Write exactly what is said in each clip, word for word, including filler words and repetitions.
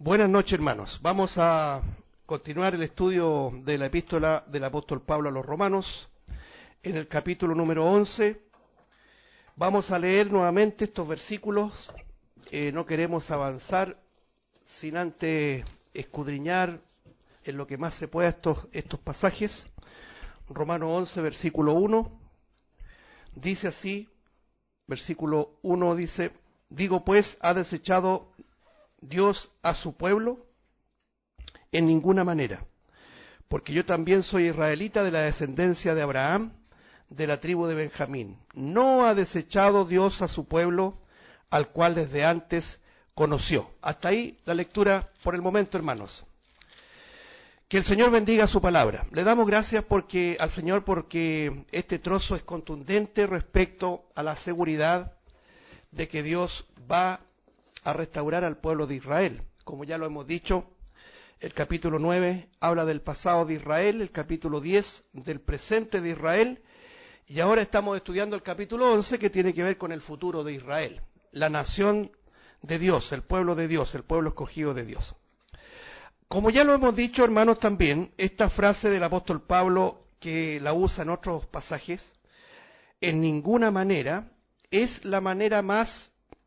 Buenas noches, hermanos. Vamos a continuar el estudio de la epístola del apóstol Pablo a los Romanos. En el capítulo número once vamos a leer nuevamente estos versículos. Eh, no queremos avanzar sin antes escudriñar en lo que más se pueda estos, estos pasajes. Romanos once, versículo uno, dice así, versículo uno dice: digo pues, ¿ha desechado Dios a su pueblo? En ninguna manera, porque yo también soy israelita de la descendencia de Abraham, de la tribu de Benjamín. No ha desechado Dios a su pueblo, al cual desde antes conoció. Hasta ahí la lectura por el momento, hermanos. Que el Señor bendiga su palabra. Le damos gracias porque, al Señor porque este trozo es contundente respecto a la seguridad de que Dios va a restaurar al pueblo de Israel. Como ya lo hemos dicho, el capítulo nueve habla del pasado de Israel, el capítulo diez del presente de Israel, y ahora estamos estudiando el capítulo once que tiene que ver con el futuro de Israel, la nación de Dios, el pueblo de Dios, el pueblo escogido de Dios. Como ya lo hemos dicho, hermanos, también, esta frase del apóstol Pablo, que la usa en otros pasajes, en ninguna manera, es la manera más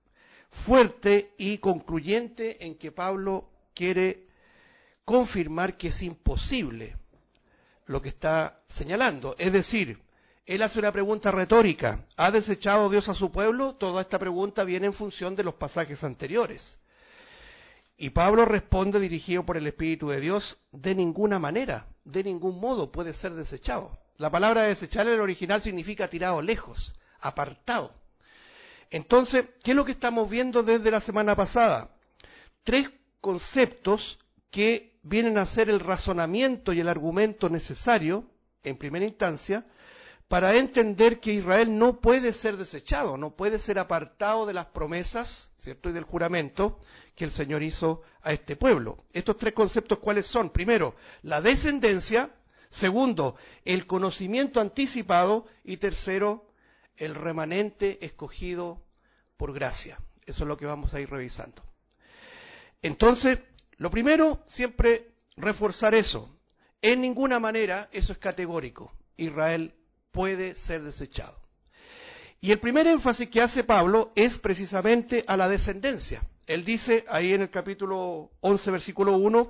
fuerte y concluyente en que Pablo quiere confirmar que es imposible lo que está señalando. Es decir, él hace una pregunta retórica: ¿ha desechado Dios a su pueblo? Toda esta pregunta viene en función de los pasajes anteriores. Y Pablo responde, dirigido por el Espíritu de Dios: de ninguna manera, de ningún modo puede ser desechado. La palabra desechar en el original significa tirado lejos, apartado. Entonces, ¿qué es lo que estamos viendo desde la semana pasada? Tres conceptos que vienen a ser el razonamiento y el argumento necesario, en primera instancia, para entender que Israel no puede ser desechado, no puede ser apartado de las promesas, ¿cierto?, y del juramento que el Señor hizo a este pueblo. Estos tres conceptos, ¿cuáles son? Primero, la descendencia. Segundo, el conocimiento anticipado. Y tercero, el remanente escogido por gracia. Eso es lo que vamos a ir revisando. Entonces, lo primero, siempre reforzar eso. En ninguna manera, eso es categórico, Israel puede ser desechado. Y el primer énfasis que hace Pablo es precisamente a la descendencia. Él dice ahí en el capítulo once, versículo uno,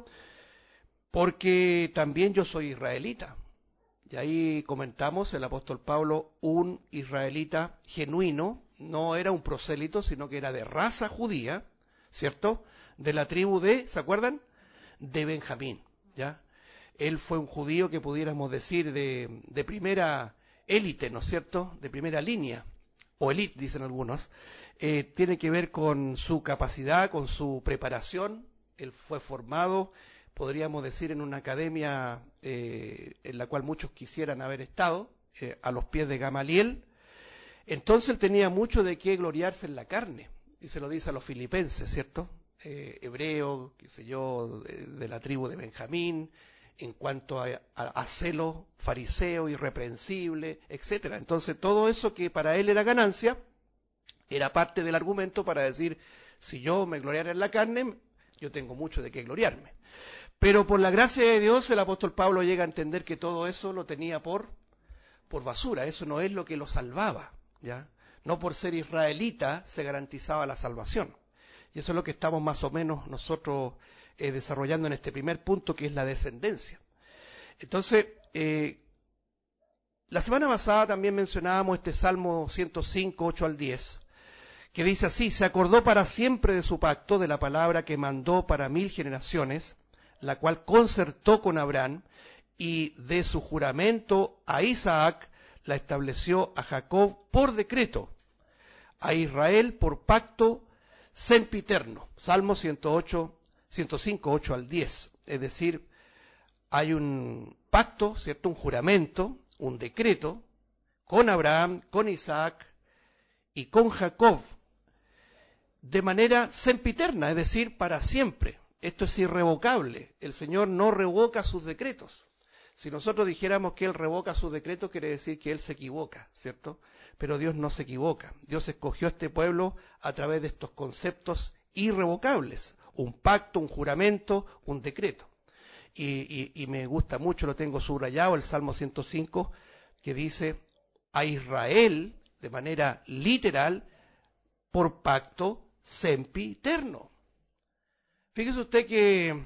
porque también yo soy israelita. Y ahí comentamos, el apóstol Pablo, un israelita genuino, no era un prosélito, sino que era de raza judía, ¿cierto?, de la tribu de, ¿se acuerdan?, de Benjamín, ¿ya? Él fue un judío que pudiéramos decir de, de primera élite, ¿no es cierto?, de primera línea, o élite, dicen algunos. Eh, tiene que ver con su capacidad, con su preparación. Él fue formado, podríamos decir, en una academia eh, en la cual muchos quisieran haber estado, eh, a los pies de Gamaliel. Entonces él tenía mucho de qué gloriarse en la carne, y se lo dice a los filipenses, ¿cierto?, eh, hebreo, qué sé yo, de, de la tribu de Benjamín, en cuanto a, a, a celo fariseo, irreprensible, etcétera. Entonces todo eso que para él era ganancia, era parte del argumento para decir: si yo me gloriara en la carne, yo tengo mucho de qué gloriarme. Pero por la gracia de Dios, el apóstol Pablo llega a entender que todo eso lo tenía por, por basura. Eso no es lo que lo salvaba, ¿ya? No por ser israelita se garantizaba la salvación. Y eso es lo que estamos más o menos nosotros eh, desarrollando en este primer punto, que es la descendencia. Entonces, eh, la semana pasada también mencionábamos este Salmo ciento cinco, ocho al diez, que dice así: se acordó para siempre de su pacto, de la palabra que mandó para mil generaciones, la cual concertó con Abraham, y de su juramento a Isaac la estableció a Jacob por decreto, a Israel por pacto sempiterno. Salmo ciento ocho, ciento cinco, ocho al diez. Es decir, hay un pacto, ¿cierto?, un juramento, un decreto con Abraham, con Isaac y con Jacob, de manera sempiterna, es decir, para siempre. Esto es irrevocable. El Señor no revoca sus decretos. Si nosotros dijéramos que Él revoca sus decretos, quiere decir que Él se equivoca, ¿cierto? Pero Dios no se equivoca. Dios escogió a este pueblo a través de estos conceptos irrevocables, un pacto, un juramento, un decreto. Y, y, y me gusta mucho, lo tengo subrayado, el Salmo ciento cinco, que dice a Israel, de manera literal, por pacto sempiterno. Fíjese usted que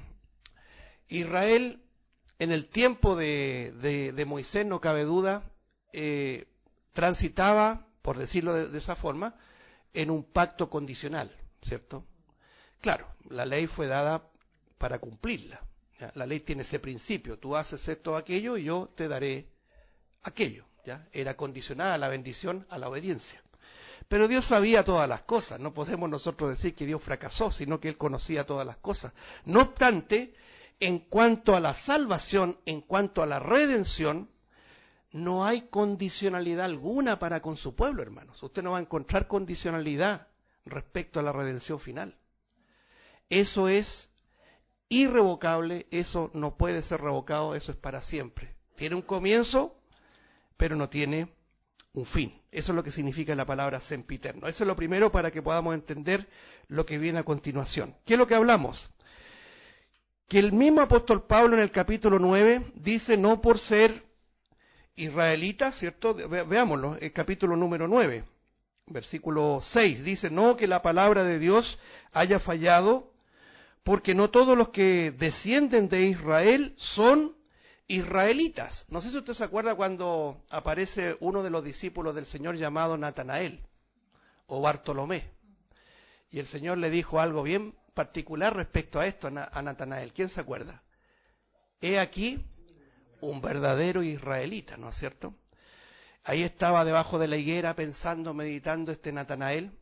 Israel, en el tiempo de, de, de Moisés, no cabe duda, eh, transitaba, por decirlo de, de esa forma, en un pacto condicional, ¿cierto? Claro, la ley fue dada para cumplirla. ¿Ya? La ley tiene ese principio, tú haces esto o aquello y yo te daré aquello. ¿Ya? Era condicionada la bendición a la obediencia. Pero Dios sabía todas las cosas, no podemos nosotros decir que Dios fracasó, sino que Él conocía todas las cosas. No obstante, en cuanto a la salvación, en cuanto a la redención, no hay condicionalidad alguna para con su pueblo, hermanos. Usted no va a encontrar condicionalidad respecto a la redención final. Eso es irrevocable, eso no puede ser revocado, eso es para siempre. Tiene un comienzo, pero no tiene un fin. Eso es lo que significa la palabra sempiterno. Eso es lo primero para que podamos entender lo que viene a continuación. ¿Qué es lo que hablamos? Que el mismo apóstol Pablo en el capítulo nueve dice no por ser israelita, ¿cierto? Ve, veámoslo, el capítulo número nueve, versículo seis, dice no que la palabra de Dios haya fallado, porque no todos los que descienden de Israel son israelitas. No sé si usted se acuerda cuando aparece uno de los discípulos del Señor llamado Natanael o Bartolomé. Y el Señor le dijo algo bien particular respecto a esto a Natanael. ¿Quién se acuerda? He aquí un verdadero israelita, ¿no es cierto? Ahí estaba debajo de la higuera pensando, meditando este Natanael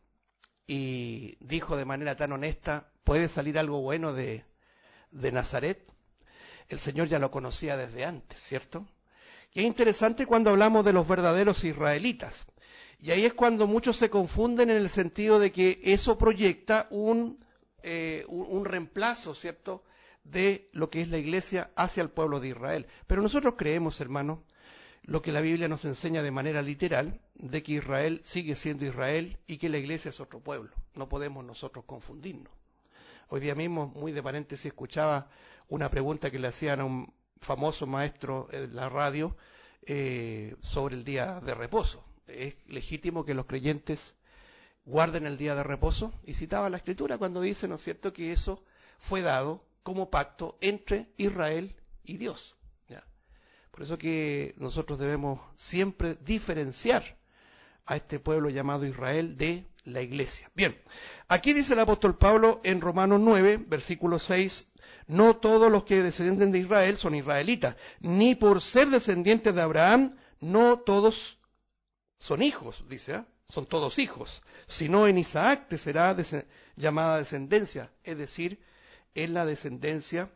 y dijo de manera tan honesta, ¿puede salir algo bueno de, de Nazaret? El Señor ya lo conocía desde antes, ¿cierto? Y es interesante cuando hablamos de los verdaderos israelitas. Y ahí es cuando muchos se confunden en el sentido de que eso proyecta un, eh, un, un reemplazo, ¿cierto?, de lo que es la iglesia hacia el pueblo de Israel. Pero nosotros creemos, hermanos, lo que la Biblia nos enseña de manera literal, de que Israel sigue siendo Israel y que la iglesia es otro pueblo. No podemos nosotros confundirnos. Hoy día mismo, muy de paréntesis, escuchaba una pregunta que le hacían a un famoso maestro en la radio eh, sobre el día de reposo. ¿Es legítimo que los creyentes guarden el día de reposo? Y citaba la Escritura cuando dice, ¿no es cierto?, que eso fue dado como pacto entre Israel y Dios. ¿Ya? Por eso que nosotros debemos siempre diferenciar a este pueblo llamado Israel de la iglesia. Bien, aquí dice el apóstol Pablo en Romanos nueve, versículo seis, no todos los que descienden de Israel son israelitas, ni por ser descendientes de Abraham, no todos son hijos, dice, ¿eh? Son todos hijos, sino en Isaac te será des- llamada descendencia, es decir, en la descendencia,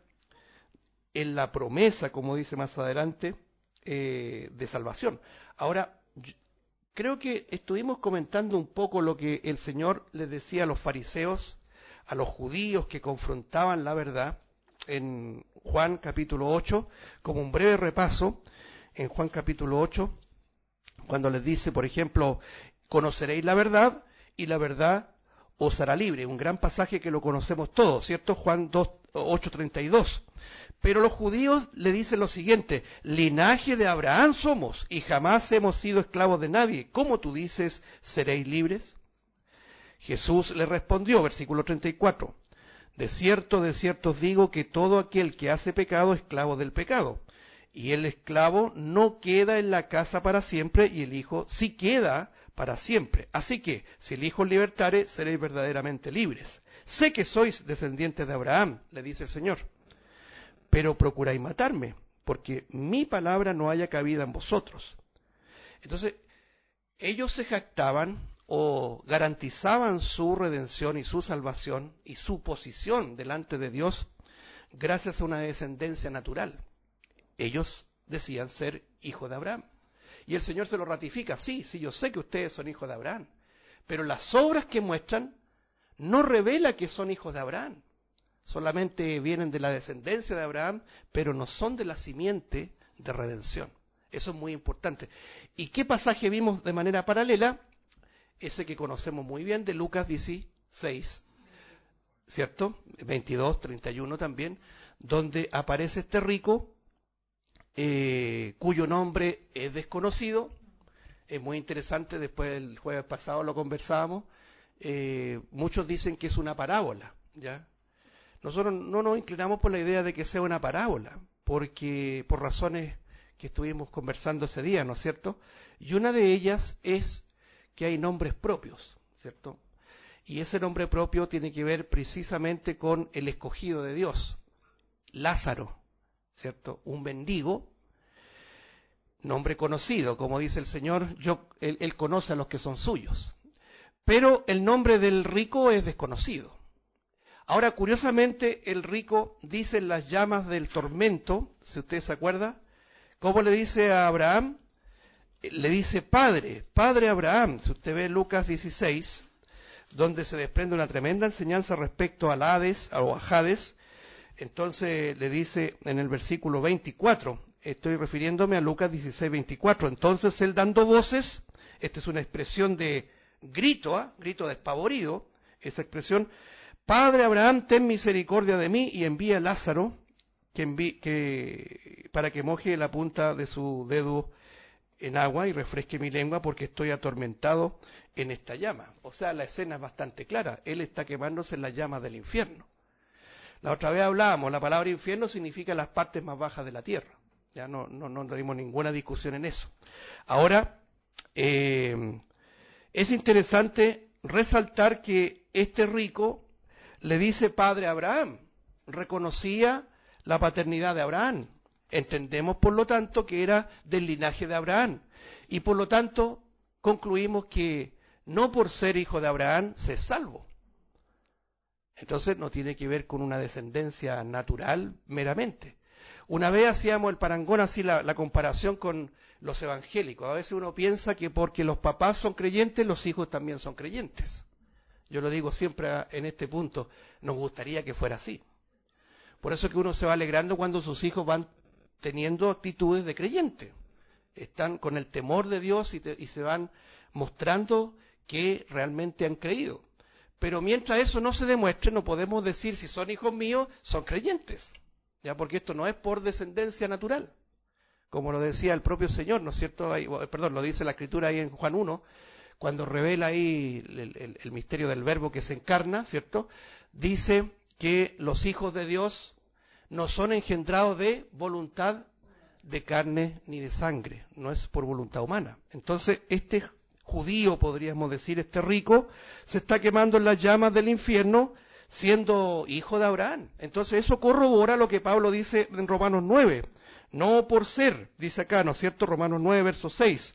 en la promesa, como dice más adelante, eh, de salvación. Ahora, creo que estuvimos comentando un poco lo que el Señor les decía a los fariseos, a los judíos que confrontaban la verdad, en Juan capítulo ocho, como un breve repaso, en Juan capítulo ocho, cuando les dice, por ejemplo, conoceréis la verdad y la verdad os hará libre. Un gran pasaje que lo conocemos todos, ¿cierto? Juan ocho treinta y dos. Pero los judíos le dicen lo siguiente, linaje de Abraham somos y jamás hemos sido esclavos de nadie. ¿Cómo tú dices, seréis libres? Jesús le respondió, versículo treinta y cuatro, de cierto, de cierto os digo que todo aquel que hace pecado es esclavo del pecado. Y el esclavo no queda en la casa para siempre y el hijo sí queda para siempre. Así que, si el hijo os libertare, seréis verdaderamente libres. Sé que sois descendientes de Abraham, le dice el Señor, pero procuráis matarme, porque mi palabra no haya cabida en vosotros. Entonces, ellos se jactaban o garantizaban su redención y su salvación y su posición delante de Dios gracias a una descendencia natural. Ellos decían ser hijos de Abraham. Y el Señor se lo ratifica, sí, sí, yo sé que ustedes son hijos de Abraham, pero las obras que muestran no revela que son hijos de Abraham. Solamente vienen de la descendencia de Abraham, pero no son de la simiente de redención. Eso es muy importante. ¿Y qué pasaje vimos de manera paralela? Ese que conocemos muy bien de Lucas dieciséis, ¿cierto? veintidós, treinta y uno también, donde aparece este rico, eh, cuyo nombre es desconocido. Es muy interesante, después del jueves pasado lo conversábamos. Eh, muchos dicen que es una parábola, ¿ya? Nosotros no nos inclinamos por la idea de que sea una parábola, porque por razones que estuvimos conversando ese día, ¿no es cierto? Y una de ellas es que hay nombres propios, ¿cierto? Y ese nombre propio tiene que ver precisamente con el escogido de Dios, Lázaro, ¿cierto? Un mendigo, nombre conocido, como dice el Señor, yo, él, él conoce a los que son suyos. Pero el nombre del rico es desconocido. Ahora, curiosamente, el rico dice en las llamas del tormento, si usted se acuerda, ¿cómo le dice a Abraham? Le dice Padre, Padre Abraham. Si usted ve Lucas dieciséis, donde se desprende una tremenda enseñanza respecto al Hades o a Hades, entonces le dice en el versículo veinticuatro, estoy refiriéndome a Lucas dieciséis, veinticuatro, entonces él dando voces, esta es una expresión de grito, ¿eh? grito despavorido, esa expresión, Padre Abraham, ten misericordia de mí y envía a Lázaro que enví, que, para que moje la punta de su dedo en agua y refresque mi lengua porque estoy atormentado en esta llama. O sea, la escena es bastante clara, él está quemándose en las llamas del infierno. La otra vez hablábamos, la palabra infierno significa las partes más bajas de la tierra. Ya no, no, no tenemos ninguna discusión en eso. Ahora, eh, es interesante resaltar que este rico le dice padre a Abraham, reconocía la paternidad de Abraham. Entendemos, por lo tanto, que era del linaje de Abraham. Y por lo tanto, concluimos que no por ser hijo de Abraham se es salvo. Entonces no tiene que ver con una descendencia natural meramente. Una vez hacíamos el parangón, así la, la comparación con los evangélicos. A veces uno piensa que porque los papás son creyentes, los hijos también son creyentes. Yo lo digo siempre en este punto, nos gustaría que fuera así. Por eso es que uno se va alegrando cuando sus hijos van teniendo actitudes de creyente. Están con el temor de Dios y, te, y se van mostrando que realmente han creído. Pero mientras eso no se demuestre, no podemos decir si son hijos míos, son creyentes. Ya, porque esto no es por descendencia natural. Como lo decía el propio Señor, ¿no es cierto? Ahí, perdón, lo dice la Escritura ahí en Juan uno, cuando revela ahí el, el, el misterio del Verbo que se encarna, ¿cierto? Dice que los hijos de Dios no son engendrados de voluntad de carne ni de sangre, no es por voluntad humana. Entonces, este judío, podríamos decir, este rico, se está quemando en las llamas del infierno siendo hijo de Abraham. Entonces, eso corrobora lo que Pablo dice en Romanos nueve. No por ser, dice acá, ¿no es cierto? Romanos nueve, verso seis.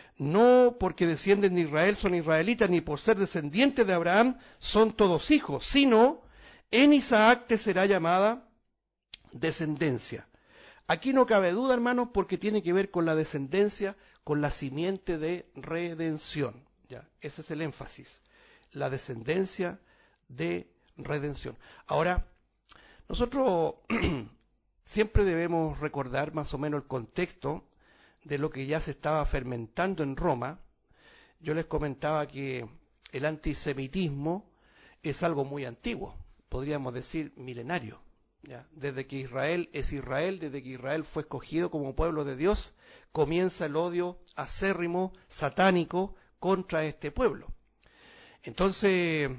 No porque descienden de Israel son israelitas, ni por ser descendientes de Abraham son todos hijos, sino en Isaac te será llamada descendencia. Aquí no cabe duda, hermanos, porque tiene que ver con la descendencia, con la simiente de redención. Ya, ese es el énfasis, la descendencia de redención. Ahora, nosotros siempre debemos recordar más o menos el contexto de lo que ya se estaba fermentando en Roma. Yo les comentaba que el antisemitismo es algo muy antiguo, podríamos decir milenario. ¿Ya? Desde que Israel es Israel, desde que Israel fue escogido como pueblo de Dios, comienza el odio acérrimo, satánico, contra este pueblo. Entonces,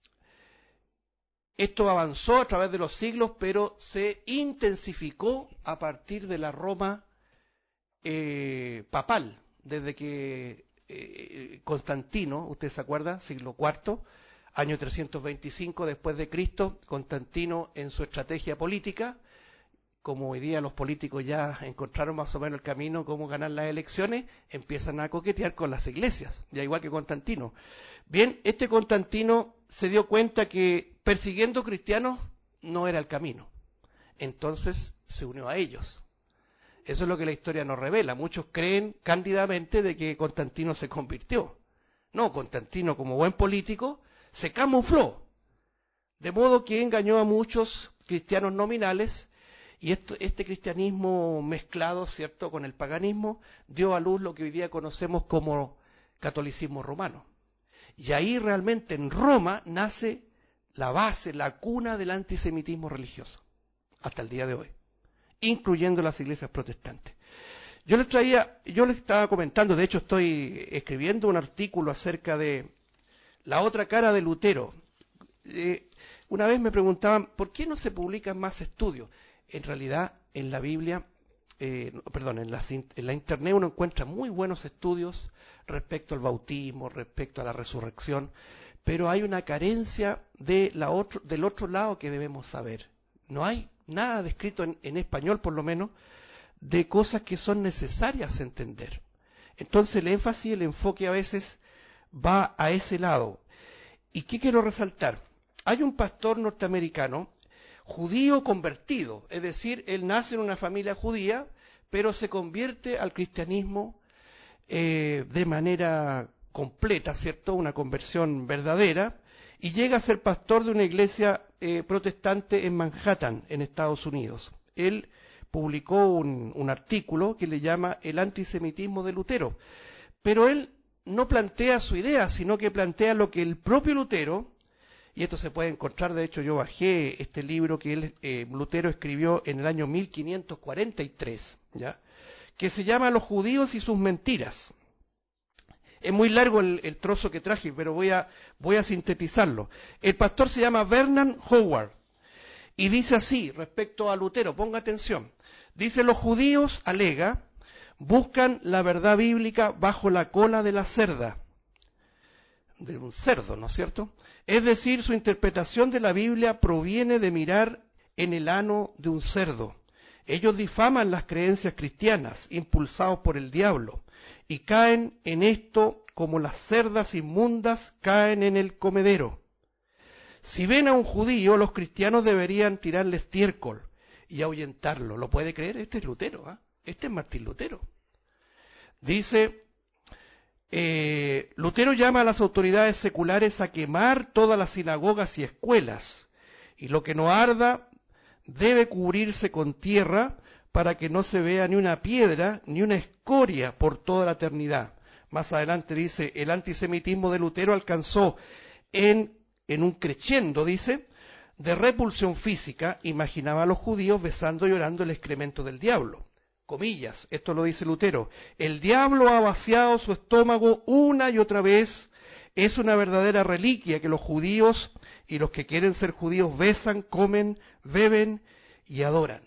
esto avanzó a través de los siglos, pero se intensificó a partir de la Roma eh, papal, desde que eh, Constantino, usted se acuerda, siglo cuarto, año trescientos veinticinco después de Cristo, Constantino en su estrategia política, como hoy día los políticos ya encontraron más o menos el camino cómo ganar las elecciones, empiezan a coquetear con las iglesias, ya igual que Constantino. Bien, este Constantino se dio cuenta que persiguiendo cristianos no era el camino, entonces se unió a ellos. Eso es lo que la historia nos revela. Muchos creen cándidamente de que Constantino se convirtió. No, Constantino como buen político se camufló, de modo que engañó a muchos cristianos nominales, y esto, este cristianismo mezclado, ¿cierto?, con el paganismo, dio a luz lo que hoy día conocemos como catolicismo romano. Y ahí realmente en Roma nace la base, la cuna del antisemitismo religioso, hasta el día de hoy, incluyendo las iglesias protestantes. Yo les traía, yo les estaba comentando, de hecho estoy escribiendo un artículo acerca de la otra cara de Lutero. Eh, una vez me preguntaban, ¿por qué no se publican más estudios? En realidad, en la Biblia, eh, perdón, en la, en la Internet uno encuentra muy buenos estudios respecto al bautismo, respecto a la resurrección, pero hay una carencia de la otro, del otro lado que debemos saber. No hay nada descrito en, en español, por lo menos, de cosas que son necesarias entender. Entonces el énfasis, el enfoque a veces va a ese lado. ¿Y qué quiero resaltar? Hay un pastor norteamericano, judío convertido, es decir, él nace en una familia judía, pero se convierte al cristianismo eh, de manera completa, ¿cierto? Una conversión verdadera, y llega a ser pastor de una iglesia eh, protestante en Manhattan, en Estados Unidos. Él publicó un, un artículo que le llama El antisemitismo de Lutero, pero él no plantea su idea, sino que plantea lo que el propio Lutero, y esto se puede encontrar, de hecho yo bajé este libro que él, eh, Lutero escribió en el año mil quinientos cuarenta y tres, ¿ya? Que se llama Los judíos y sus mentiras. Es muy largo el, el trozo que traje, pero voy a, voy a sintetizarlo. El pastor se llama Vernon Howard y dice así respecto a Lutero, ponga atención. Dice, los judíos, alega, buscan la verdad bíblica bajo la cola de la cerda, de un cerdo, ¿no es cierto? Es decir, su interpretación de la Biblia proviene de mirar en el ano de un cerdo. Ellos difaman las creencias cristianas, impulsados por el diablo, y caen en esto como las cerdas inmundas caen en el comedero. Si ven a un judío, los cristianos deberían tirarle estiércol y ahuyentarlo. ¿Lo puede creer? Este es Lutero, ¿eh? Este es Martín Lutero. Dice, eh, Lutero llama a las autoridades seculares a quemar todas las sinagogas y escuelas, y lo que no arda debe cubrirse con tierra para que no se vea ni una piedra ni una escoria por toda la eternidad. Más adelante dice, el antisemitismo de Lutero alcanzó en, en un crescendo, dice, de repulsión física, imaginaba a los judíos besando y llorando el excremento del diablo. Comillas, esto lo dice Lutero, el diablo ha vaciado su estómago una y otra vez, es una verdadera reliquia que los judíos y los que quieren ser judíos besan, comen, beben y adoran.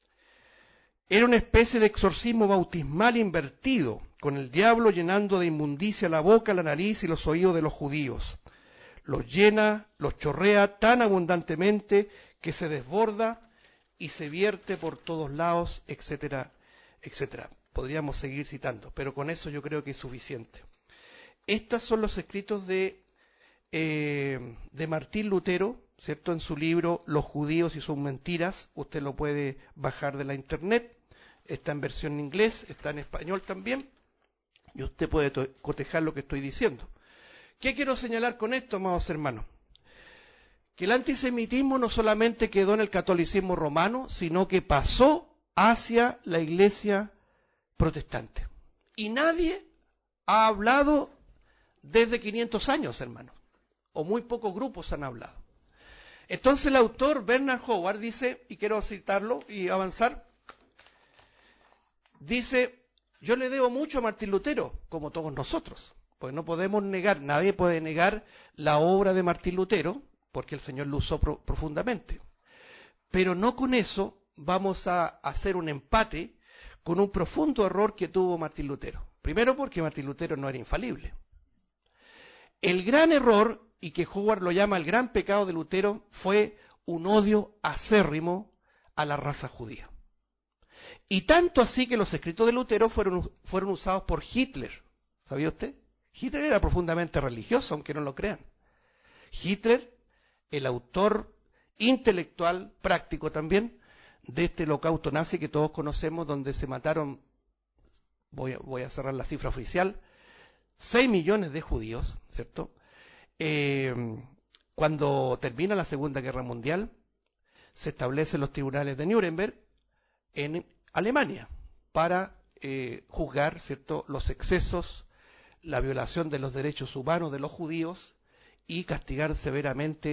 Era una especie de exorcismo bautismal invertido, con el diablo llenando de inmundicia la boca, la nariz y los oídos de los judíos. Los llena, los chorrea tan abundantemente que se desborda y se vierte por todos lados, etcétera, etcétera. Podríamos seguir citando, pero con eso yo creo que es suficiente. Estos son los escritos de, eh, de Martín Lutero, ¿cierto? En su libro Los judíos y sus mentiras. Usted lo puede bajar de la internet. Está en versión en inglés, está en español también. Y usted puede cotejar lo que estoy diciendo. ¿Qué quiero señalar con esto, amados hermanos? Que el antisemitismo no solamente quedó en el catolicismo romano, sino que pasó hacia la iglesia protestante. Y nadie ha hablado desde quinientos años, hermanos. O muy pocos grupos han hablado. Entonces el autor Bernard Howard dice, y quiero citarlo y avanzar, dice, yo le debo mucho a Martín Lutero, como todos nosotros, pues no podemos negar, nadie puede negar la obra de Martín Lutero, porque el Señor lo usó pro, profundamente. Pero no con eso vamos a hacer un empate con un profundo error que tuvo Martín Lutero. Primero porque Martín Lutero no era infalible. El gran error, y que Howard lo llama el gran pecado de Lutero, fue un odio acérrimo a la raza judía. Y tanto así que los escritos de Lutero fueron, fueron usados por Hitler. ¿Sabía usted? Hitler era profundamente religioso, aunque no lo crean. Hitler, el autor intelectual, práctico también, de este holocausto nazi que todos conocemos, donde se mataron, voy a, voy a cerrar la cifra oficial, seis millones de judíos, ¿cierto? Eh, cuando termina la Segunda Guerra Mundial, se establecen los tribunales de Nuremberg en Alemania para eh, juzgar, ¿cierto?, los excesos, la violación de los derechos humanos de los judíos y castigar severamente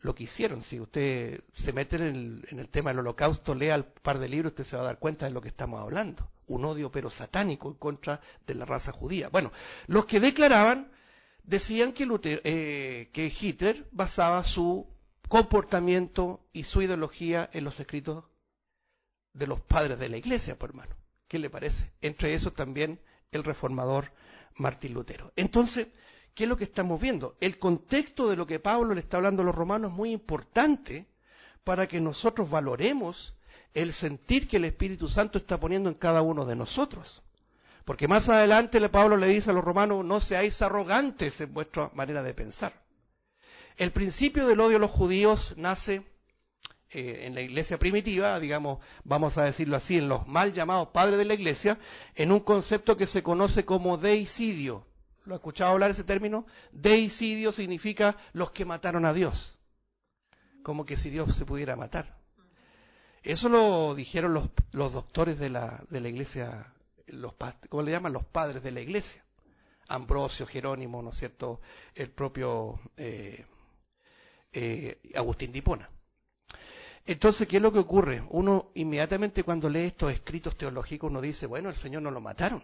lo que hicieron. Si usted se mete en el, en el tema del holocausto, lea el par de libros, usted se va a dar cuenta de lo que estamos hablando. Un odio pero satánico en contra de la raza judía. Bueno, los que declaraban decían que, Lutero, eh, que Hitler basaba su comportamiento y su ideología en los escritos de los padres de la iglesia, por hermano. ¿Qué le parece? Entre esos también el reformador Martín Lutero. Entonces, ¿qué es lo que estamos viendo? El contexto de lo que Pablo le está hablando a los romanos es muy importante para que nosotros valoremos el sentir que el Espíritu Santo está poniendo en cada uno de nosotros. Porque más adelante Pablo le dice a los romanos, no seáis arrogantes en vuestra manera de pensar. El principio del odio a los judíos nace eh, en la iglesia primitiva, digamos, vamos a decirlo así, en los mal llamados padres de la iglesia, en un concepto que se conoce como deicidio. ¿Lo ha escuchado hablar ese término? Deicidio significa los que mataron a Dios. Como que si Dios se pudiera matar. Eso lo dijeron los, los doctores de la, de la iglesia, los, ¿cómo le llaman? Los padres de la iglesia. Ambrosio, Jerónimo, ¿no es cierto? El propio eh, eh, Agustín de Hipona. Entonces, ¿qué es lo que ocurre? Uno inmediatamente cuando lee estos escritos teológicos, uno dice, bueno, el Señor no lo mataron.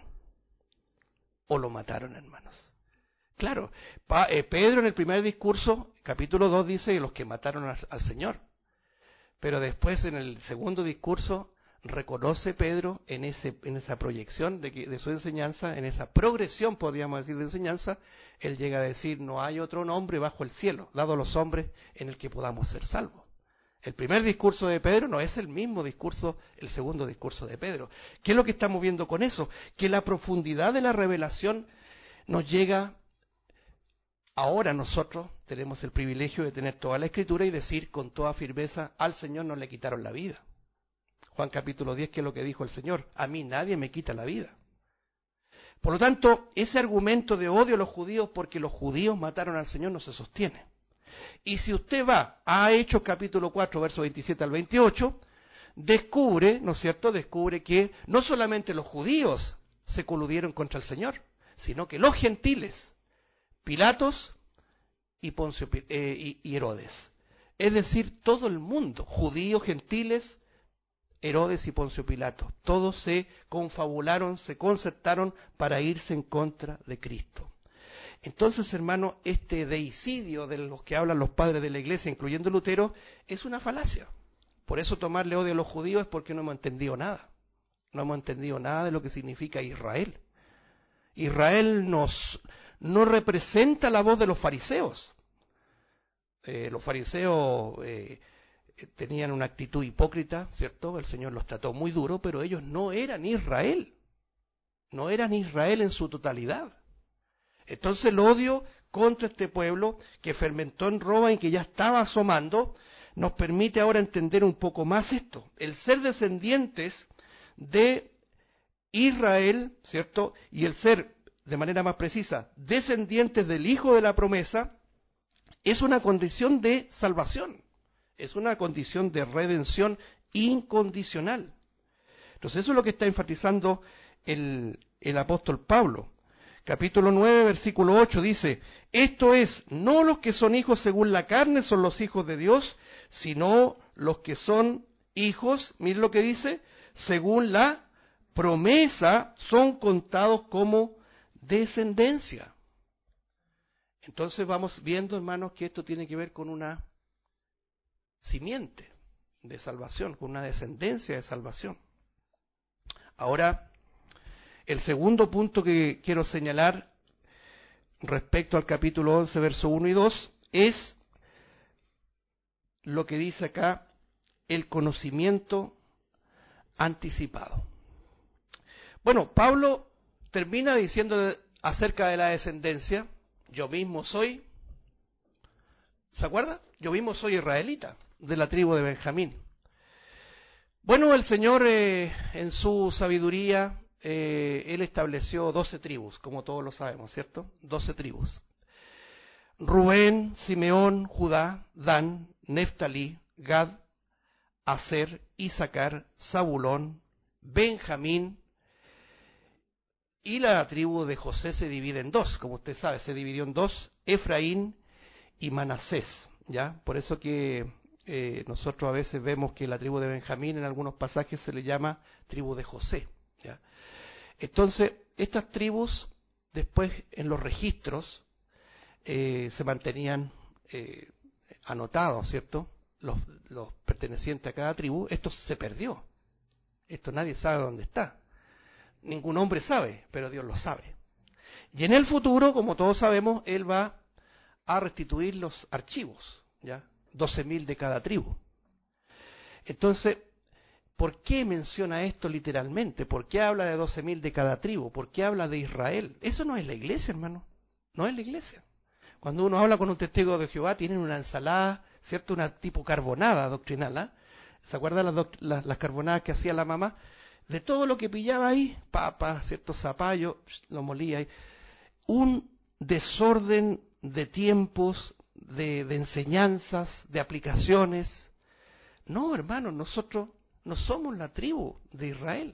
O lo mataron, hermanos. Claro, pa, eh, Pedro en el primer discurso, capítulo dos, dice los que mataron al, al Señor. Pero después en el segundo discurso reconoce Pedro en ese en esa proyección de, que, de su enseñanza, en esa progresión, podríamos decir, de enseñanza, él llega a decir, no hay otro nombre bajo el cielo, dado a los hombres, en el que podamos ser salvos. El primer discurso de Pedro no es el mismo discurso, el segundo discurso de Pedro. ¿Qué es lo que estamos viendo con eso? Que la profundidad de la revelación nos llega. Ahora nosotros tenemos el privilegio de tener toda la Escritura y decir con toda firmeza, al Señor no le quitaron la vida. Juan capítulo diez, ¿qué es lo que dijo el Señor? A mí nadie me quita la vida. Por lo tanto, ese argumento de odio a los judíos porque los judíos mataron al Señor no se sostiene. Y si usted va a Hechos capítulo cuatro, versos veintisiete al veintiocho, descubre, ¿no es cierto?, descubre que no solamente los judíos se coludieron contra el Señor, sino que los gentiles, Pilatos y, Poncio, eh, y, y Herodes. Es decir, todo el mundo, judíos, gentiles, Herodes y Poncio Pilato, todos se confabularon, se concertaron para irse en contra de Cristo. Entonces, hermano, este deicidio de los que hablan los padres de la iglesia, incluyendo Lutero, es una falacia. Por eso tomarle odio a los judíos es porque no hemos entendido nada. No hemos entendido nada de lo que significa Israel. Israel nos, no representa la voz de los fariseos. Eh, los fariseos eh, tenían una actitud hipócrita, ¿cierto? El Señor los trató muy duro, pero ellos no eran Israel. No eran Israel en su totalidad. Entonces el odio contra este pueblo que fermentó en Roma y que ya estaba asomando, nos permite ahora entender un poco más esto. El ser descendientes de Israel, ¿cierto? Y el ser, de manera más precisa, descendientes del Hijo de la promesa, es una condición de salvación. Es una condición de redención incondicional. Entonces eso es lo que está enfatizando el, el apóstol Pablo. Capítulo nueve, versículo ocho dice, esto es, no los que son hijos según la carne son los hijos de Dios, sino los que son hijos, miren lo que dice, según la promesa son contados como descendencia. Entonces vamos viendo, hermanos, que esto tiene que ver con una simiente de salvación, con una descendencia de salvación. Ahora, el segundo punto que quiero señalar respecto al capítulo once, verso uno y dos, es lo que dice acá, el conocimiento anticipado. Bueno, Pablo termina diciendo acerca de la descendencia, yo mismo soy, ¿se acuerda? Yo mismo soy israelita, de la tribu de Benjamín. Bueno, el Señor eh, en su sabiduría, eh, Él estableció doce tribus, como todos lo sabemos, ¿cierto? Doce tribus. Rubén, Simeón, Judá, Dan, Neftalí, Gad, Aser, Isaacar, Zabulón, Benjamín, y la tribu de José se divide en dos, como usted sabe, se dividió en dos, Efraín y Manasés. ¿ya? Por eso que eh, nosotros a veces vemos que la tribu de Benjamín en algunos pasajes se le llama tribu de José, ¿ya? Entonces, estas tribus después en los registros eh, se mantenían eh, anotados, ¿cierto? Los, los pertenecientes a cada tribu. Esto se perdió. Esto nadie sabe dónde está. Ningún hombre sabe, pero Dios lo sabe. Y en el futuro, como todos sabemos, Él va a restituir los archivos, ¿ya? doce mil de cada tribu. Entonces, ¿por qué menciona esto literalmente? ¿Por qué habla de doce mil de cada tribu? ¿Por qué habla de Israel? Eso no es la iglesia, hermano. No es la iglesia. Cuando uno habla con un testigo de Jehová, tienen una ensalada, ¿cierto? Una tipo carbonada doctrinal, ¿eh? ¿Se acuerdan las, las, las carbonadas que hacía la mamá? De todo lo que pillaba ahí, papa, cierto zapallo, lo molía ahí. Un desorden de tiempos, de, de enseñanzas, de aplicaciones. No, hermano, nosotros no somos la tribu de Israel.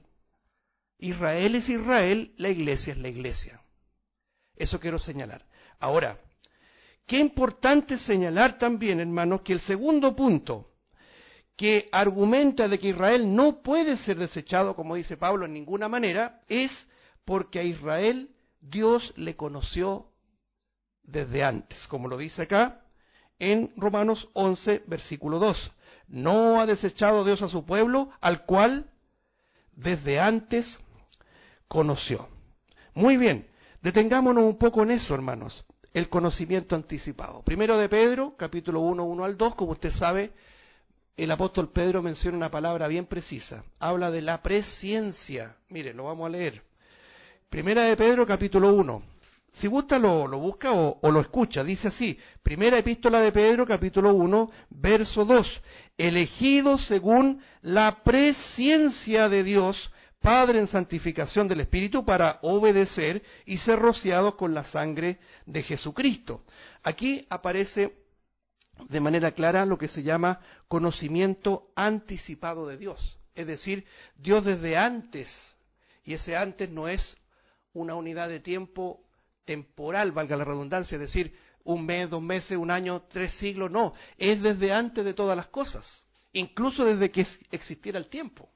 Israel es Israel, la iglesia es la iglesia. Eso quiero señalar. Ahora, qué importante señalar también, hermanos, que el segundo punto que argumenta de que Israel no puede ser desechado, como dice Pablo, en ninguna manera, es porque a Israel Dios le conoció desde antes, como lo dice acá en Romanos once, versículo dos. No ha desechado Dios a su pueblo, al cual desde antes conoció. Muy bien, detengámonos un poco en eso, hermanos, el conocimiento anticipado. Primero de Pedro, capítulo uno, uno al dos, como usted sabe, el apóstol Pedro menciona una palabra bien precisa. Habla de la presciencia. Mire, lo vamos a leer. Primera de Pedro, capítulo uno. Si gusta, lo, lo busca o, o lo escucha. Dice así. Primera epístola de Pedro, capítulo uno, verso dos. Elegidos según la presciencia de Dios, Padre en santificación del Espíritu, para obedecer y ser rociados con la sangre de Jesucristo. Aquí aparece de manera clara lo que se llama conocimiento anticipado de Dios. Es decir, Dios desde antes, y ese antes no es una unidad de tiempo temporal, valga la redundancia, es decir, un mes, dos meses, un año, tres siglos, no, es desde antes de todas las cosas, incluso desde que existiera el tiempo.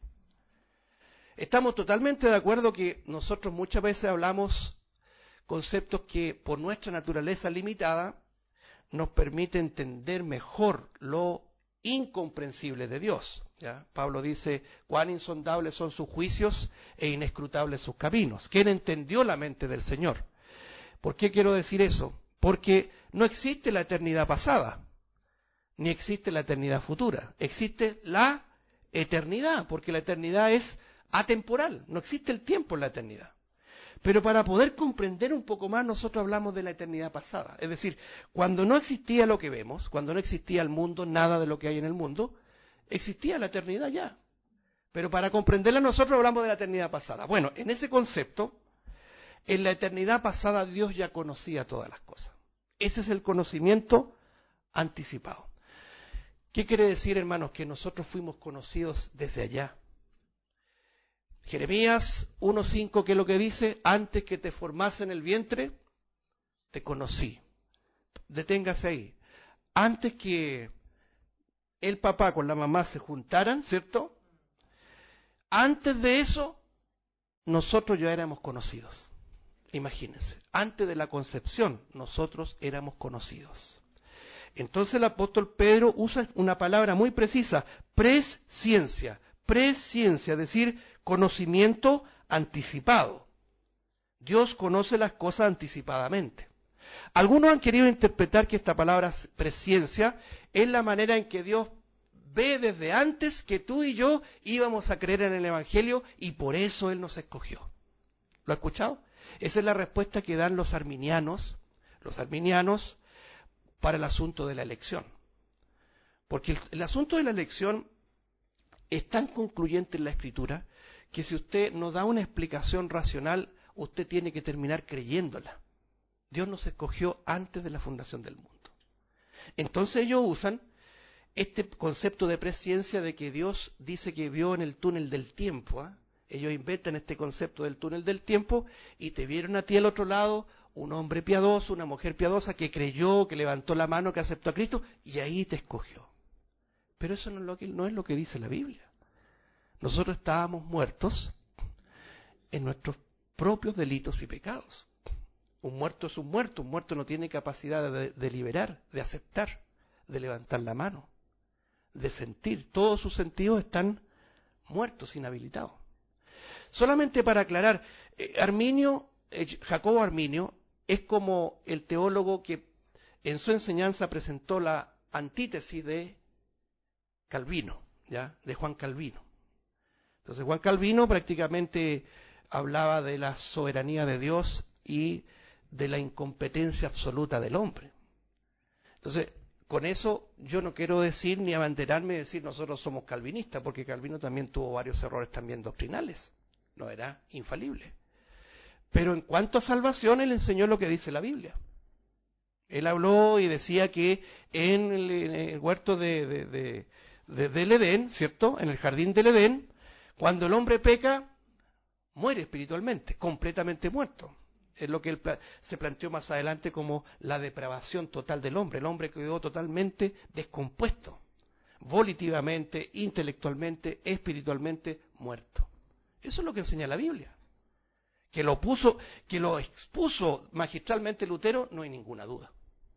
Estamos totalmente de acuerdo que nosotros muchas veces hablamos conceptos que por nuestra naturaleza limitada nos permite entender mejor lo incomprensible de Dios, ¿ya? Pablo dice, cuán insondables son sus juicios e inescrutables sus caminos. ¿Quién entendió la mente del Señor? ¿Por qué quiero decir eso? Porque no existe la eternidad pasada, ni existe la eternidad futura. Existe la eternidad, porque la eternidad es atemporal, no existe el tiempo en la eternidad. Pero para poder comprender un poco más, nosotros hablamos de la eternidad pasada. Es decir, cuando no existía lo que vemos, cuando no existía el mundo, nada de lo que hay en el mundo, existía la eternidad ya. Pero para comprenderla nosotros hablamos de la eternidad pasada. Bueno, en ese concepto, en la eternidad pasada Dios ya conocía todas las cosas. Ese es el conocimiento anticipado. ¿Qué quiere decir, hermanos? Que nosotros fuimos conocidos desde allá. Jeremías uno cinco, ¿qué es lo que dice? Antes que te formase en el vientre, te conocí. Deténgase ahí. Antes que el papá con la mamá se juntaran, ¿cierto? Antes de eso, nosotros ya éramos conocidos. Imagínense, antes de la concepción, nosotros éramos conocidos. Entonces el apóstol Pedro usa una palabra muy precisa, presciencia. Presciencia, es decir, conocimiento anticipado. Dios conoce las cosas anticipadamente. Algunos han querido interpretar que esta palabra presciencia es la manera en que Dios ve desde antes que tú y yo íbamos a creer en el Evangelio y por eso Él nos escogió. ¿Lo ha escuchado? Esa es la respuesta que dan los arminianos, los arminianos para el asunto de la elección. Porque el, el asunto de la elección es tan concluyente en la Escritura que si usted no da una explicación racional, usted tiene que terminar creyéndola. Dios nos escogió antes de la fundación del mundo. Entonces ellos usan este concepto de presciencia de que Dios dice que vio en el túnel del tiempo. ¿eh? Ellos inventan este concepto del túnel del tiempo y te vieron a ti al otro lado un hombre piadoso, una mujer piadosa que creyó, que levantó la mano, que aceptó a Cristo, y ahí te escogió. Pero eso no es lo que, no es lo que dice la Biblia. Nosotros estábamos muertos en nuestros propios delitos y pecados. Un muerto es un muerto, un muerto no tiene capacidad de deliberar, de aceptar, de levantar la mano, de sentir. Todos sus sentidos están muertos, inhabilitados. Solamente para aclarar, eh, Arminio, eh, Jacobo Arminio, es como el teólogo que en su enseñanza presentó la antítesis de Calvino, ¿ya? De Juan Calvino. Entonces Juan Calvino prácticamente hablaba de la soberanía de Dios y de la incompetencia absoluta del hombre. Entonces, con eso yo no quiero decir ni abanderarme y decir nosotros somos calvinistas, porque Calvino también tuvo varios errores también doctrinales, no era infalible. Pero en cuanto a salvación, él enseñó lo que dice la Biblia. Él habló y decía que en el, en el huerto de, de, de, de, del Edén, ¿cierto? En el jardín del Edén, cuando el hombre peca, muere espiritualmente, completamente muerto. Es lo que él se planteó más adelante como la depravación total del hombre. El hombre quedó totalmente descompuesto, volitivamente, intelectualmente, espiritualmente muerto. Eso es lo que enseña la Biblia. Que lo puso, que lo expuso magistralmente Lutero, no hay ninguna duda.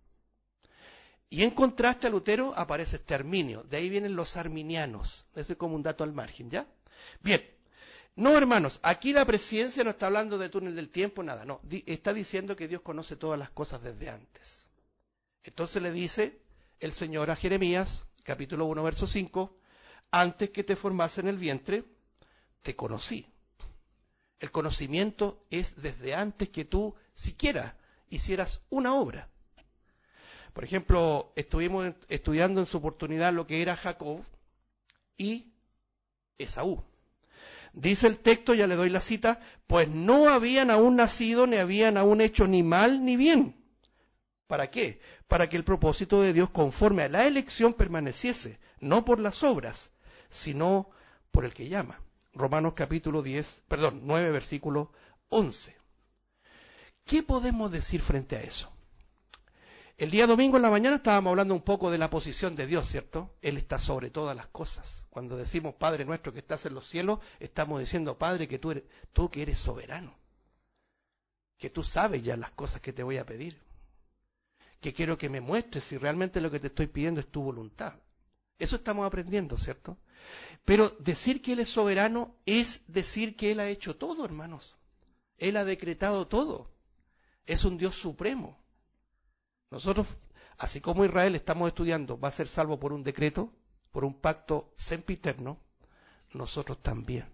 Y en contraste a Lutero aparece este Arminio. De ahí vienen los arminianos. Ese es como un dato al margen, ¿ya? Bien. No, hermanos, aquí la presciencia no está hablando de túnel del tiempo, nada, no. Di, está diciendo que Dios conoce todas las cosas desde antes. Entonces le dice el Señor a Jeremías, capítulo uno, verso cinco, antes que te formase en el vientre, te conocí. El conocimiento es desde antes que tú siquiera hicieras una obra. Por ejemplo, estuvimos estudiando en su oportunidad lo que era Jacob y Esaú. Dice el texto, ya le doy la cita, pues no habían aún nacido, ni habían aún hecho ni mal ni bien. ¿Para qué? Para que el propósito de Dios conforme a la elección permaneciese, no por las obras, sino por el que llama. Romanos capítulo diez, perdón, nueve, versículo once. ¿Qué podemos decir frente a eso? El día domingo en la mañana estábamos hablando un poco de la posición de Dios, ¿cierto? Él está sobre todas las cosas. Cuando decimos Padre nuestro que estás en los cielos, estamos diciendo, Padre, que tú, eres, tú que eres soberano, que tú sabes ya las cosas que te voy a pedir, que quiero que me muestres si realmente lo que te estoy pidiendo es tu voluntad. Eso estamos aprendiendo, ¿cierto? Pero decir que Él es soberano es decir que Él ha hecho todo, hermanos. Él ha decretado todo. Es un Dios supremo. Nosotros, así como Israel estamos estudiando, va a ser salvo por un decreto, por un pacto sempiterno, nosotros también.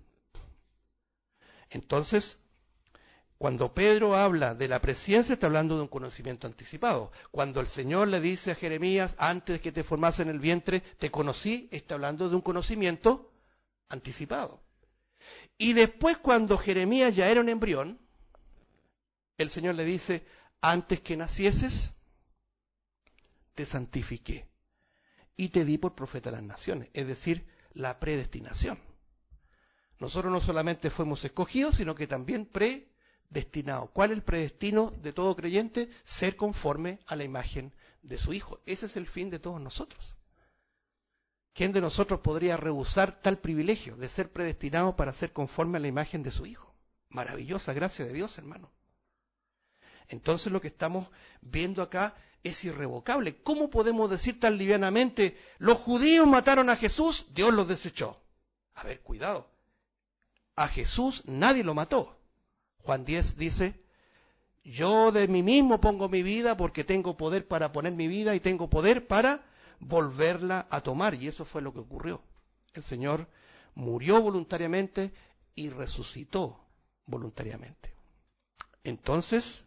Entonces, cuando Pedro habla de la presciencia, está hablando de un conocimiento anticipado. Cuando el Señor le dice a Jeremías, antes de que te formase en el vientre, te conocí, está hablando de un conocimiento anticipado. Y después, cuando Jeremías ya era un embrión, el Señor le dice, antes que nacieses, te santifiqué y te di por profeta a las naciones, es decir, la predestinación. Nosotros no solamente fuimos escogidos, sino que también predestinados. ¿Cuál es el predestino de todo creyente? Ser conforme a la imagen de su Hijo. Ese es el fin de todos nosotros. ¿Quién de nosotros podría rehusar tal privilegio de ser predestinado para ser conforme a la imagen de su Hijo? Maravillosa gracia de Dios, hermano. Entonces lo que estamos viendo acá es irrevocable. ¿Cómo podemos decir tan livianamente, los judíos mataron a Jesús, Dios los desechó? A ver, cuidado. A Jesús nadie lo mató. Juan diez dice, yo de mí mismo pongo mi vida porque tengo poder para poner mi vida y tengo poder para volverla a tomar. Y eso fue lo que ocurrió. El Señor murió voluntariamente y resucitó voluntariamente. Entonces,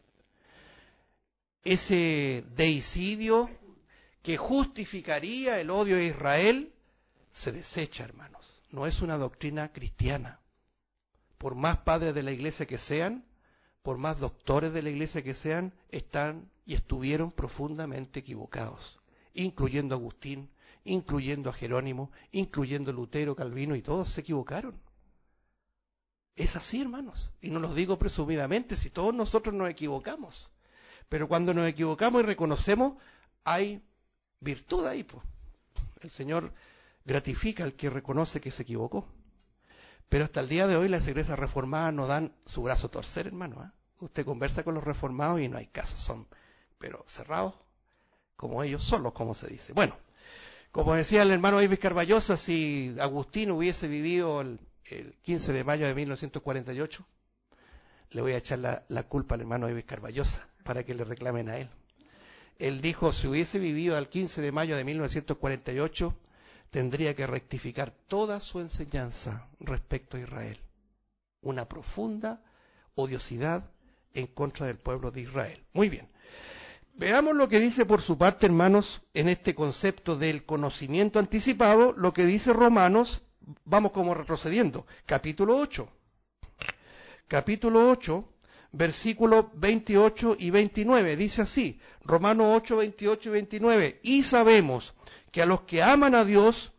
ese deicidio que justificaría el odio a Israel se desecha, hermanos. No es una doctrina cristiana. Por más padres de la iglesia que sean, por más doctores de la iglesia que sean, están y estuvieron profundamente equivocados, incluyendo a Agustín, incluyendo a Jerónimo, incluyendo a Lutero, Calvino, y todos se equivocaron. Es así, hermanos, y no los digo presumidamente, si todos nosotros nos equivocamos. Pero cuando nos equivocamos y reconocemos, hay virtud ahí, pues. El Señor gratifica al que reconoce que se equivocó. Pero hasta el día de hoy las iglesias reformadas no dan su brazo a torcer, hermano. ¿eh? Usted conversa con los reformados y no hay caso, son pero cerrados como ellos solos, como se dice. Bueno, como decía el hermano David Carballosa, si Agustín hubiese vivido el, el quince de mayo de mil novecientos cuarenta y ocho, le voy a echar la, la culpa al hermano David Carballosa para que le reclamen a él. Él dijo, si hubiese vivido el quince de mayo de mil novecientos cuarenta y ocho, tendría que rectificar toda su enseñanza respecto a Israel. Una profunda odiosidad en contra del pueblo de Israel. Muy bien. Veamos lo que dice por su parte, hermanos, en este concepto del conocimiento anticipado, lo que dice Romanos, vamos como retrocediendo, capítulo ocho. Capítulo ocho, versículos veintiocho y veintinueve, dice así, Romanos ocho, veintiocho y veintinueve, y sabemos que a los que aman a Dios,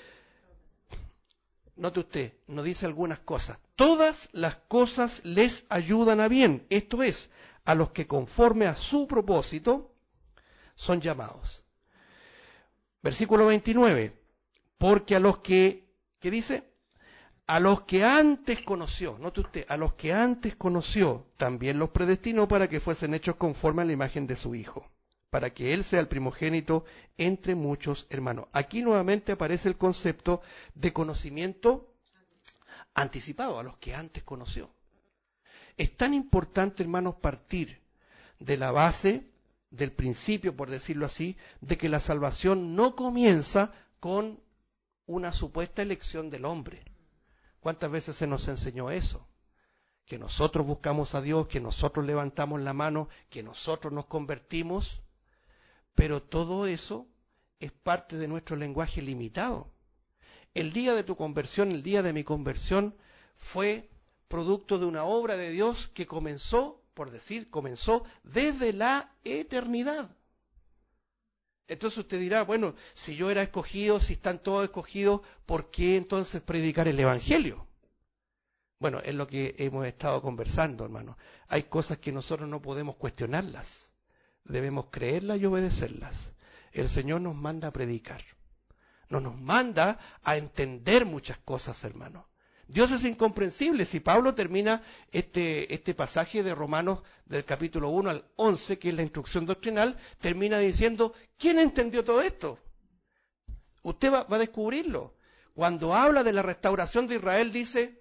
note usted, nos dice algunas cosas, todas las cosas les ayudan a bien, esto es, a los que conforme a su propósito son llamados. Versículo veintinueve, porque a los que, ¿qué dice? A los que antes conoció, note usted, a los que antes conoció, también los predestinó para que fuesen hechos conforme a la imagen de su Hijo, para que Él sea el primogénito entre muchos hermanos. Aquí nuevamente aparece el concepto de conocimiento anticipado, a los que antes conoció. Es tan importante, hermanos, partir de la base, del principio, por decirlo así, de que la salvación no comienza con una supuesta elección del hombre. ¿Cuántas veces se nos enseñó eso? Que nosotros buscamos a Dios, que nosotros levantamos la mano, que nosotros nos convertimos, pero todo eso es parte de nuestro lenguaje limitado. El día de tu conversión, el día de mi conversión, fue producto de una obra de Dios que comenzó, por decir, comenzó desde la eternidad. Entonces usted dirá, bueno, si yo era escogido, si están todos escogidos, ¿por qué entonces predicar el Evangelio? Bueno, es lo que hemos estado conversando, hermano. Hay cosas que nosotros no podemos cuestionarlas. Debemos creerlas y obedecerlas. El Señor nos manda a predicar. No nos manda a entender muchas cosas, hermano. Dios es incomprensible. Si Pablo termina este, este pasaje de Romanos del capítulo uno al once, que es la instrucción doctrinal, termina diciendo, ¿quién entendió todo esto? Usted va, va a descubrirlo. Cuando habla de la restauración de Israel, dice,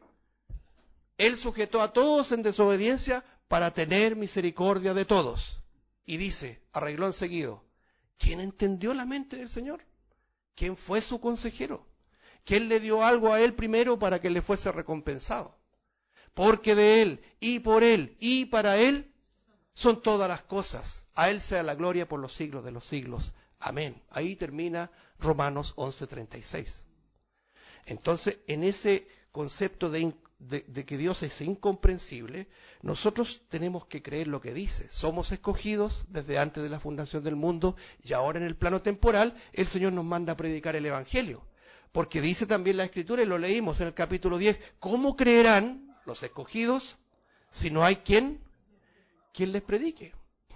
Él sujetó a todos en desobediencia para tener misericordia de todos. Y dice, arregló enseguido, ¿quién entendió la mente del Señor? ¿Quién fue su consejero? ¿Quién le dio algo a él primero para que le fuese recompensado? Porque de él, y por él, y para él, son todas las cosas. A él sea la gloria por los siglos de los siglos. Amén. Ahí termina Romanos once, treinta y seis. Entonces, en ese concepto de, de, de que Dios es incomprensible, nosotros tenemos que creer lo que dice. Somos escogidos desde antes de la fundación del mundo y ahora en el plano temporal el Señor nos manda a predicar el Evangelio. Porque dice también la Escritura, y lo leímos en el capítulo diez, ¿cómo creerán los escogidos si no hay quien, quien les predique?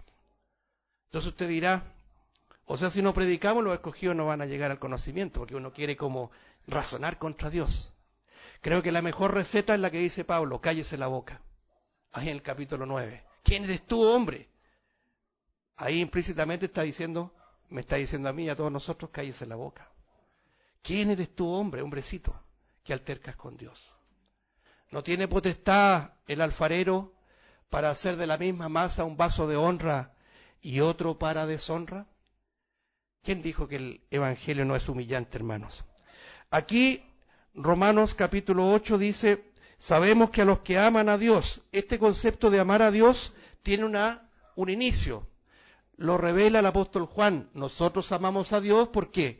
Entonces usted dirá, o sea, si no predicamos, los escogidos no van a llegar al conocimiento, porque uno quiere como razonar contra Dios. Creo que la mejor receta es la que dice Pablo, cállese la boca. Ahí en el capítulo nueve. ¿Quién eres tú, hombre? Ahí implícitamente está diciendo, me está diciendo a mí y a todos nosotros, cállese la boca. ¿Quién eres tú, hombre, hombrecito, que altercas con Dios? ¿No tiene potestad el alfarero para hacer de la misma masa un vaso de honra y otro para deshonra? ¿Quién dijo que el Evangelio no es humillante, hermanos? Aquí, Romanos capítulo ocho dice, sabemos que a los que aman a Dios, este concepto de amar a Dios tiene una, un inicio. Lo revela el apóstol Juan. Nosotros amamos a Dios, ¿por qué?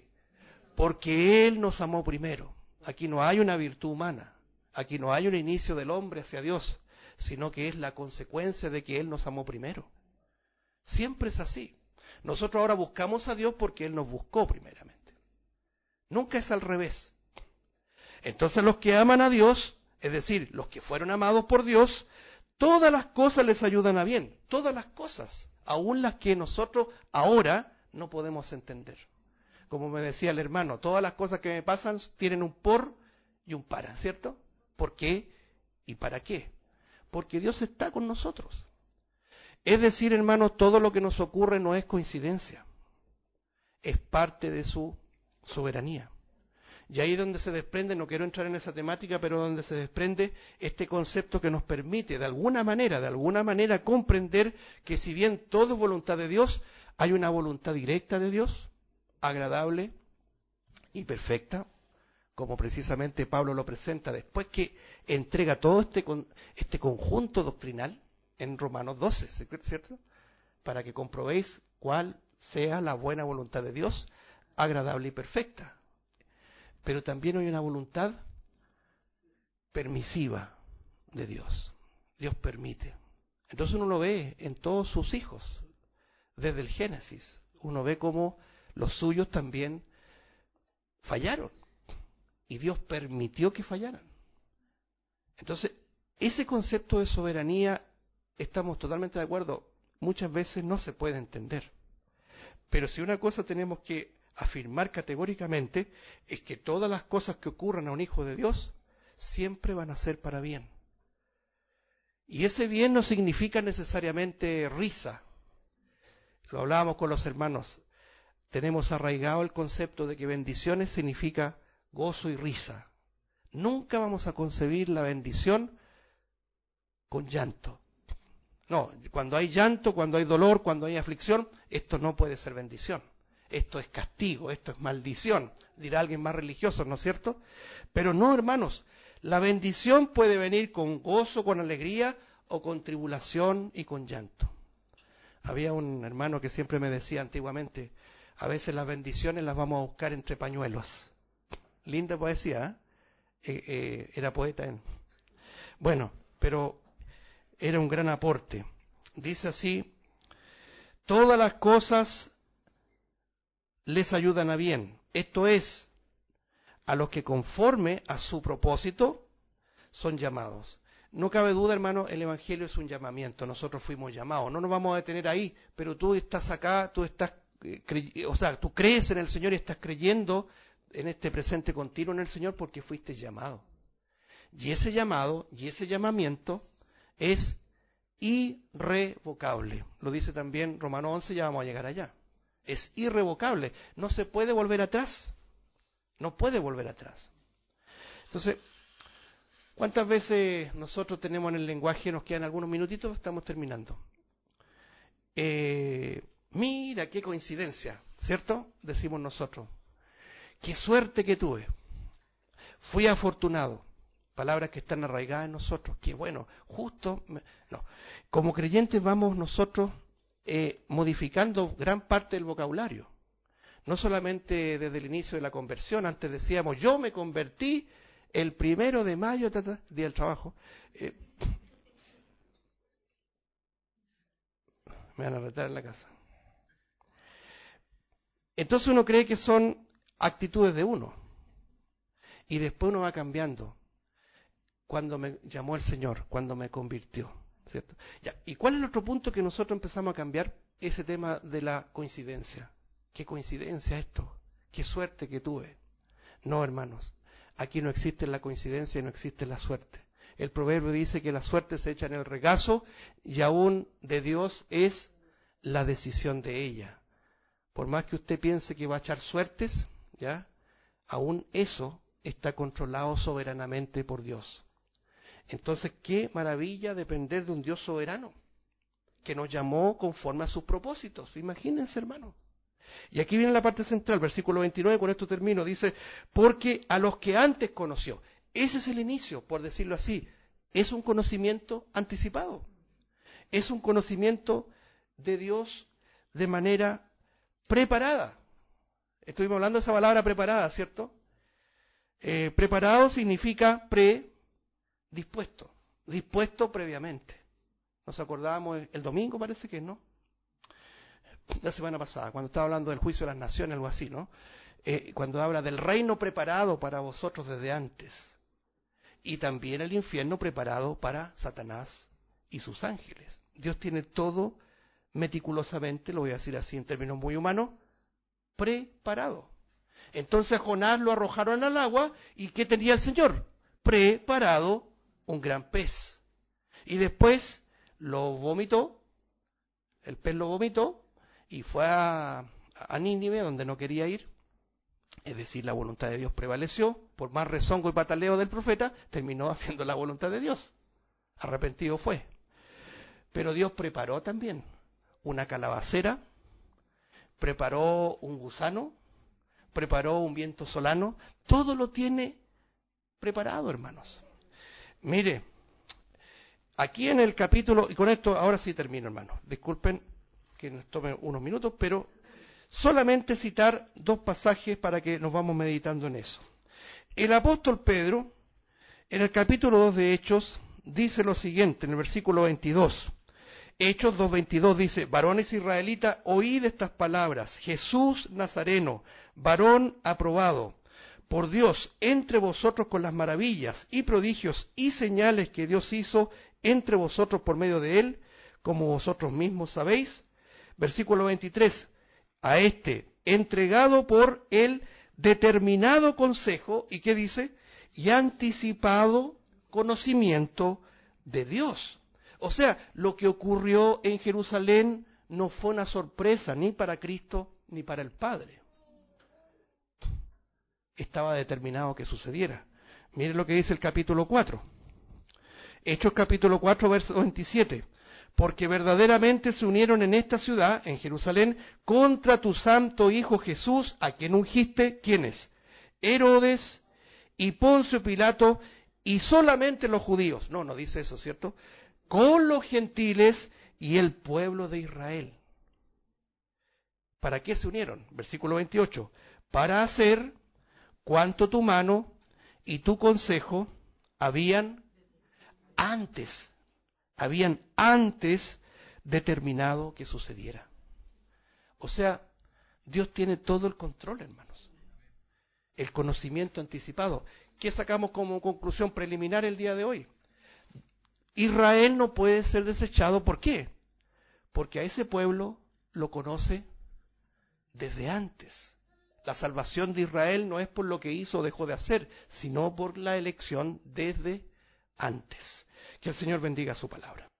Porque Él nos amó primero. Aquí no hay una virtud humana. Aquí no hay un inicio del hombre hacia Dios, sino que es la consecuencia de que Él nos amó primero. Siempre es así. Nosotros ahora buscamos a Dios porque Él nos buscó primeramente. Nunca es al revés. Entonces los que aman a Dios, es decir, los que fueron amados por Dios, todas las cosas les ayudan a bien. Todas las cosas. aún las que nosotros ahora no podemos entender. Como me decía el hermano, todas las cosas que me pasan tienen un por y un para, ¿cierto? ¿Por qué y para qué? Porque Dios está con nosotros. Es decir, hermanos, todo lo que nos ocurre no es coincidencia, es parte de su soberanía. Y ahí es donde se desprende, no quiero entrar en esa temática, pero donde se desprende este concepto que nos permite de alguna manera, de alguna manera comprender que si bien todo es voluntad de Dios, hay una voluntad directa de Dios, agradable y perfecta, como precisamente Pablo lo presenta después que entrega todo este, este conjunto doctrinal en Romanos doce, ¿cierto? Para que comprobéis cuál sea la buena voluntad de Dios, agradable y perfecta. Pero también hay una voluntad permisiva de Dios. Dios permite. Entonces uno lo ve en todos sus hijos, desde el Génesis. Uno ve cómo los suyos también fallaron. Y Dios permitió que fallaran. Entonces, ese concepto de soberanía, estamos totalmente de acuerdo, muchas veces no se puede entender. Pero si una cosa tenemos que afirmar categóricamente es que todas las cosas que ocurran a un hijo de Dios siempre van a ser para bien. Y ese bien no significa necesariamente risa. Lo hablábamos con los hermanos. Tenemos arraigado el concepto de que bendiciones significa gozo y risa. Nunca vamos a concebir la bendición con llanto. No, cuando hay llanto, cuando hay dolor, cuando hay aflicción, esto no puede ser bendición. Esto es castigo, esto es maldición, dirá alguien más religioso, ¿no es cierto? Pero no, hermanos, la bendición puede venir con gozo, con alegría o con tribulación y con llanto. Había un hermano que siempre me decía antiguamente, a veces las bendiciones las vamos a buscar entre pañuelos. Linda poesía, ¿eh? Eh, eh, era poeta él. Bueno, pero era un gran aporte. Dice así, todas las cosas les ayudan a bien. Esto es, a los que conforme a su propósito son llamados. No cabe duda, hermano, el Evangelio es un llamamiento. Nosotros fuimos llamados. No nos vamos a detener ahí, pero tú estás acá, tú estás, eh, o sea, tú crees en el Señor y estás creyendo en este presente continuo en el Señor porque fuiste llamado. Y ese llamado y ese llamamiento es irrevocable. Lo dice también Romanos once, ya vamos a llegar allá. Es irrevocable. No se puede volver atrás. No puede volver atrás. Entonces, ¿cuántas veces nosotros tenemos en el lenguaje, nos quedan algunos minutitos, estamos terminando? Eh, mira, qué coincidencia, ¿cierto? Decimos nosotros. Qué suerte que tuve. Fui afortunado. Palabras que están arraigadas en nosotros. Qué bueno, justo. Me... No. Como creyentes vamos nosotros eh, modificando gran parte del vocabulario. No solamente desde el inicio de la conversión, antes decíamos, yo me convertí el primero de mayo, tata, día del trabajo. Eh, me van a retar en la casa. Entonces uno cree que son actitudes de uno. Y después uno va cambiando. Cuando me llamó el Señor, cuando me convirtió, ¿cierto? Ya. ¿Y cuál es el otro punto que nosotros empezamos a cambiar? Ese tema de la coincidencia. ¿Qué coincidencia esto? ¿Qué suerte que tuve? No, hermanos, aquí no existe la coincidencia y no existe la suerte. El proverbio dice que la suerte se echa en el regazo y aún de Dios es la decisión de ella. Por más que usted piense que va a echar suertes, ¿ya? Aún eso está controlado soberanamente por Dios. Entonces, qué maravilla depender de un Dios soberano, que nos llamó conforme a sus propósitos. Imagínense, hermano. Y aquí viene la parte central, versículo veintinueve, con esto termino, dice, porque a los que antes conoció, ese es el inicio, por decirlo así, es un conocimiento anticipado, es un conocimiento de Dios de manera preparada. Estuvimos hablando de esa palabra preparada, ¿cierto? Eh, preparado significa pre dispuesto, dispuesto previamente. Nos acordábamos el domingo, parece que no, la semana pasada, cuando estaba hablando del juicio de las naciones, algo así, ¿no? Eh, cuando habla del reino preparado para vosotros desde antes, y también el infierno preparado para Satanás y sus ángeles. Dios tiene todo meticulosamente, lo voy a decir así en términos muy humanos, preparado. Entonces a Jonás lo arrojaron al agua, ¿y qué tenía el Señor? Preparado un gran pez. Y después lo vomitó, el pez lo vomitó, y fue a, a Nínive, donde no quería ir. Es decir, la voluntad de Dios prevaleció, por más rezongo y pataleo del profeta, terminó haciendo la voluntad de Dios. Arrepentido fue. Pero Dios preparó también una calabacera, preparó un gusano, preparó un viento solano, todo lo tiene preparado, hermanos. Mire, aquí en el capítulo, y con esto ahora sí termino, hermanos, disculpen que nos tome unos minutos, pero solamente citar dos pasajes para que nos vamos meditando en eso. El apóstol Pedro, en el capítulo dos de Hechos, dice lo siguiente, en el versículo veintidós. Hechos dos veintidós dice, varones israelitas, oíd estas palabras, Jesús Nazareno, varón aprobado por Dios entre vosotros con las maravillas y prodigios y señales que Dios hizo entre vosotros por medio de él, como vosotros mismos sabéis. Versículo veintitrés, a este entregado por el determinado consejo, ¿y qué dice? Y anticipado conocimiento de Dios. O sea, lo que ocurrió en Jerusalén no fue una sorpresa ni para Cristo ni para el Padre. Estaba determinado que sucediera. Miren lo que dice el capítulo cuatro. Hechos capítulo cuatro, verso veintisiete. Porque verdaderamente se unieron en esta ciudad, en Jerusalén, contra tu santo Hijo Jesús, a quien ungiste, ¿quiénes? Herodes y Poncio Pilato, y solamente los judíos. No, no dice eso, ¿cierto? Con los gentiles y el pueblo de Israel. ¿Para qué se unieron? Versículo veintiocho. Para hacer cuanto tu mano y tu consejo habían antes, habían antes determinado que sucediera. O sea, Dios tiene todo el control, hermanos. El conocimiento anticipado. ¿Qué sacamos como conclusión preliminar el día de hoy? Israel no puede ser desechado. ¿Por qué? Porque a ese pueblo lo conoce desde antes. La salvación de Israel no es por lo que hizo o dejó de hacer, sino por la elección desde antes. Que el Señor bendiga su palabra.